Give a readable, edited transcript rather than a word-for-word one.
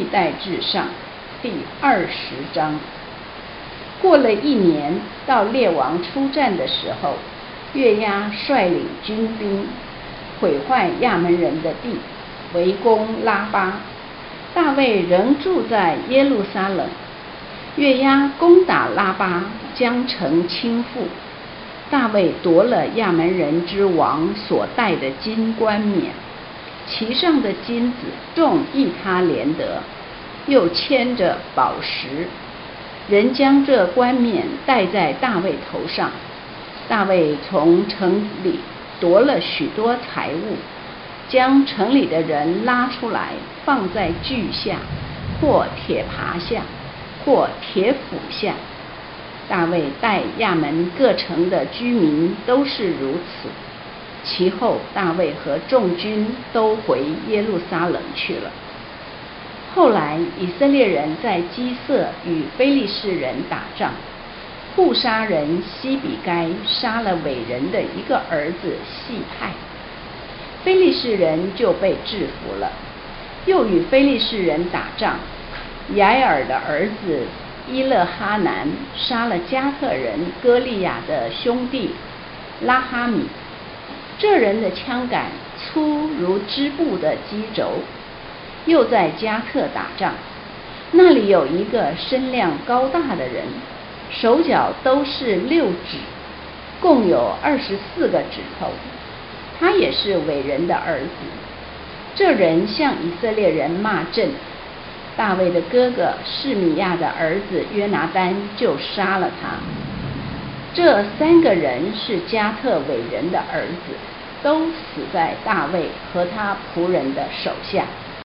代志上第20章。过了1年，到列王出战的时候，约押率领军兵毁坏亚门人的地，围攻拉巴。大卫仍住在耶路撒冷。约押攻打拉巴，将城倾覆。大卫夺了亚门人之王所戴的金冠冕，其上的金子重1他连得，又牵着宝石。人将这冠冕戴在大卫头上。大卫从城里夺了许多财物，将城里的人拉出来，放在锯下，或铁耙下，或铁斧下。大卫待亚门各城的居民都是如此。其后大卫和众军都回耶路撒冷去了。后来以色列人在基色与非利士人打仗，户沙人西比该杀了伟人的一个儿子细派，非利士人就被制服了。又与非利士人打仗，雅尔的儿子伊勒哈南杀了加特人歌利亚的兄弟拉哈米，这人的枪杆粗如织布的机轴。又在加特打仗，那里有一个身量高大的人，手脚都是6指，共有24个指头，他也是伟人的儿子。这人向以色列人骂阵，大卫的哥哥示米亚的儿子约拿单就杀了他。这3个人是加特伟人的儿子，都死在大卫和他仆人的手下。